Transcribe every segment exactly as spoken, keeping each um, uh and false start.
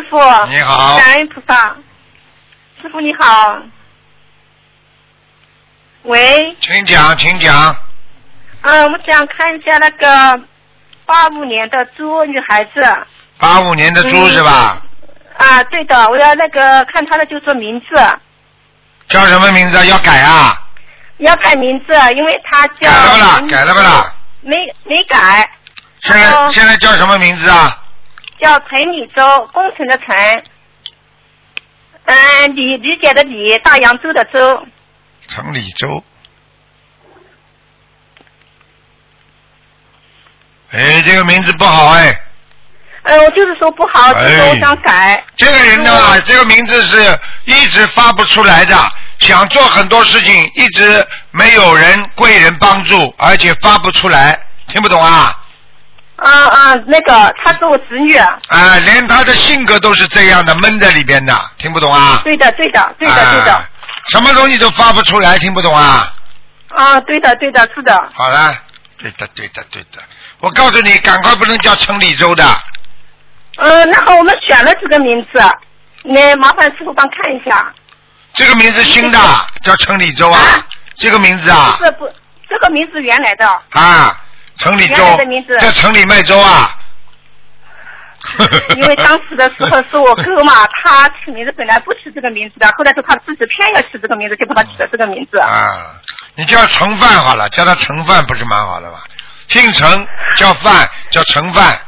傅。 你好。 感恩菩萨。师傅你好。喂。 请讲，请讲。 嗯，我想看一下那个八五年的猪女孩子。 八五年的猪是吧？ 嗯、啊，对的，我要那个看她的就说名字。 叫什么名字？要改啊？ 要改名字，因为她叫。 改了不啦？改了不啦？ 没没改。 现在现在叫什么名字啊？ 叫陈李洲，工程的陈。嗯，理理解的理，大洋洲的洲。 陈李洲。哎，这个名字不好哎。 呃，我就是说不好，就是说我想改。 哎、这个人呢，这个名字是一直发不出来的，想做很多事情，一直没有人贵人帮助，而且发不出来，听不懂啊？ 啊啊，那个他是我侄女。 啊，连他的性格都是这样的，闷在里边的，听不懂啊？ 对的，对的，对的，啊、对的。 什么东西都发不出来，听不懂啊？ 啊，对的，对的，是的。 好了，对的，对的，对的。我告诉你，赶快不能叫陈李洲的。 嗯、呃，那好，我们选了这个名字，你麻烦师傅帮看一下。 这个名字新的，叫陈李洲啊？啊这个名字啊？ 不是不，这个名字原来的。 啊。城里粥，在城里卖粥啊。 因为当时的时候是我哥嘛，他起名字本来不起这个名字的，后来是他自己偏要起这个名字，就帮他起了这个名字。 啊，你叫程范好了，叫他程范不是蛮好的吗？姓程叫范，叫程范。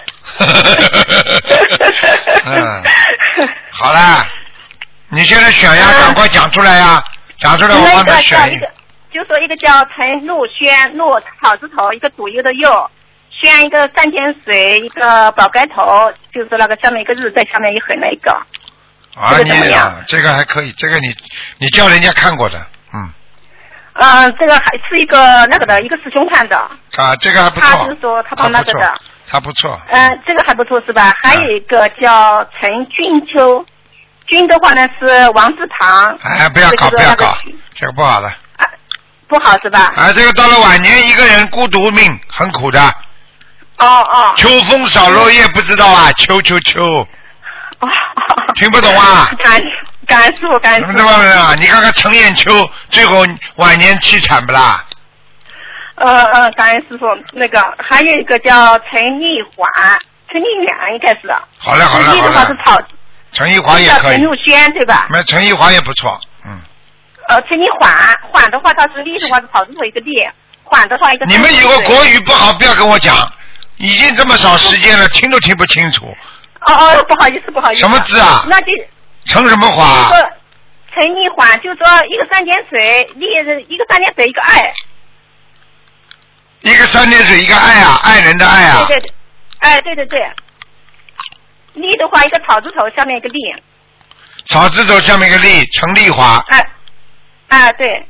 嗯，好啦，你现在选呀，赶快讲出来呀，讲出来我帮他选一个。 就说一个叫陈陆轩，陆草字头，一个左右的右，轩一个三点水，一个宝盖头，就是那个下面一个日，在下面一横那一个。 啊，这个怎么样？这个还可以，这个你你叫人家看过的，嗯。 嗯、呃，这个还是一个那个的，一个师兄看的。 啊，这个还不错。 他就是说他帮那个的。 他不错。 嗯、呃，这个还不错是吧？还有一个叫陈君秋，君的话呢是王字旁。 哎，不要搞，不要搞，这个不好了。 不好是吧？ 啊，这个到了晚年一个人孤独命很苦的。 哦哦。 秋风扫落叶不知道啊，秋秋秋。 哦。 听不懂啊？ 感感恩师傅，感恩师傅。 怎么怎你看看陈彦秋最后晚年凄惨不啦？ 呃呃，感恩师傅。那个还有一个叫陈丽华，陈丽远应该是。 好了好了好了。 丽的话是草。 陈丽华也可以。 陈陆轩对吧？ 没，陈丽华也不错，嗯。 呃，陈丽缓，缓的话它是立的话是草字头一个立，缓的话一个。 你们以后国语不好，不要跟我讲，已经这么少时间了，听都听不清楚。 哦哦，不好意思，不好意思。 什么字啊？ 那就。 陈什么华？ 陈丽缓，就说一个三点水，立一个三点水，一个爱。 一个三点水，一个爱啊，爱人的爱啊。 对对对，哎，对对对。立的话，一个草字头，下面一个立。 草字头下面一个立，陈丽华。 哎。啊，对。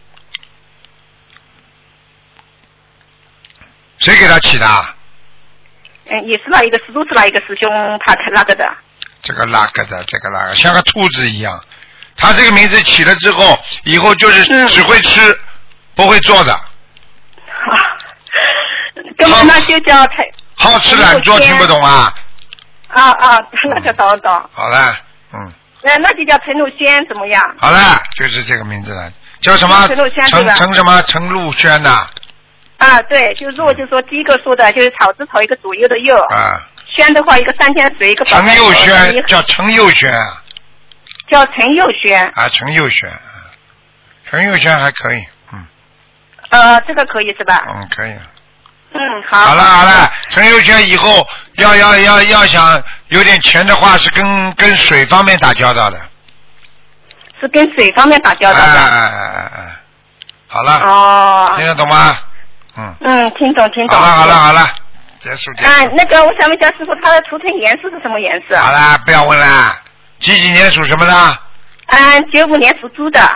谁给他起的？ 嗯，也是那一个师叔，是那一个师兄，他那个的。 这个那个的，这个那个，像个兔子一样。他这个名字起了之后，以后就是只会吃，嗯、不会做的。 啊，根本那就叫太。 好吃懒做，听不懂啊？ 啊啊，那个懂懂。 好了，嗯。 那那就叫陈陆轩怎么样？ 好了，就是这个名字了，叫什么？ 陈陆轩陈陈什么？陈陆轩呐。 啊，对，就是我就说第一个说的就是草字头一个左右的右。 啊。 轩的话一个三点水一个。 陈佑轩叫陈佑轩啊。 叫陈佑轩。 啊，陈佑轩，陈佑轩还可以，嗯。 呃，这个可以是吧？ 嗯，可以。 嗯，好。 好了好了，陈佑轩以后要要要要想有点钱的话，是跟跟水方面打交道的。 是跟水方面打交道的。 哎哎哎哎哎，好了。 哦。 听得懂吗？嗯。 嗯，听懂听懂。 好了好了好了，结束结束。 啊，那个我想问一下师傅，他的图腾颜色是什么颜色？ 好了，不要问了。几几年属什么的？ 嗯，九五年属猪的。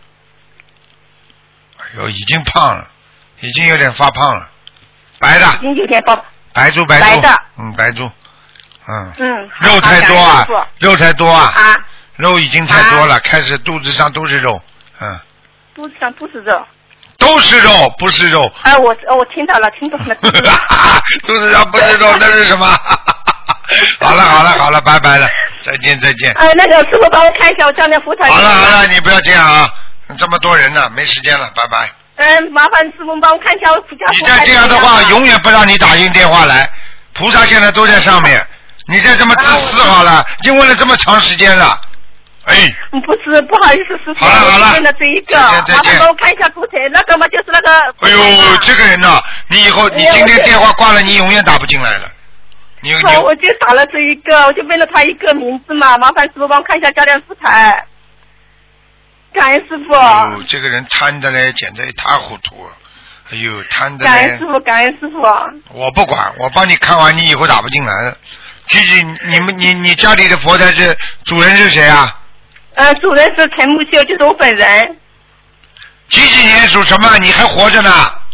哎呦，已经胖了，已经有点发胖了。白的， 已经有点爆。 白猪白猪， 白的， 嗯，白猪，嗯， 嗯， 肉太多啊，肉太多啊， 啊， 肉已经太多了，开始肚子上都是肉，嗯， 肚子上都是肉， 都是肉，不是肉。 哎，我我听到了，听懂了。 肚子上不是肉，那是什么？好了好了好了，拜拜了。 再见再见。 呃，那个师傅帮我看一下我家的佛台。 好了好了，你不要这样啊，这么多人呢，没时间了，拜拜。 嗯，麻烦师傅帮我看一下我家佛台。 你再这样的话，永远不让你打进电话来。菩萨现在都在上面，你再这么自私好了，已经问了这么长时间了。哎， 不是，不好意思，师傅， 好了好了， 问了这一个， 再见再见。 麻烦帮我看一下图腾，那个嘛就是那个。 哎呦，这个人呐、啊，你以后你今天电话挂了，你永远打不进来了。你好，我就打了这一个，我就问了他一个名字嘛，麻烦师傅帮我看一下家电福台。感恩师傅。 哎呦，这个人贪的嘞，简直一塌糊涂。哎呦，贪的嘞。 感恩师傅，感恩师傅。 我不管，我帮你看完，你以后打不进来了。具体你们你你家里的佛台是主人是谁啊？ 呃，主人是陈木秀，就是我本人。 几几年属什么？你还活着呢？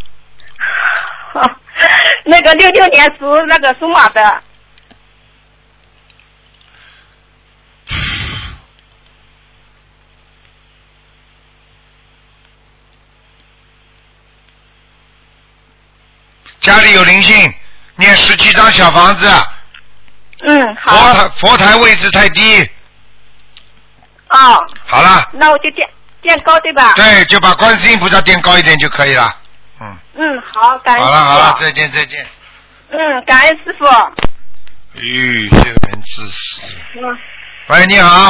那个六六年属那个属马的。 家里有灵性，念十七张小房子。 嗯，好。 佛台佛台位置太低。 哦。 好了。 那我就垫垫高对吧？ 对，就把观世音菩萨垫高一点就可以了。嗯。 嗯，好，感恩师傅。 好了好了，再见再见。 嗯，感恩师傅。 咦，这个人自私。 嗯。 喂，你好。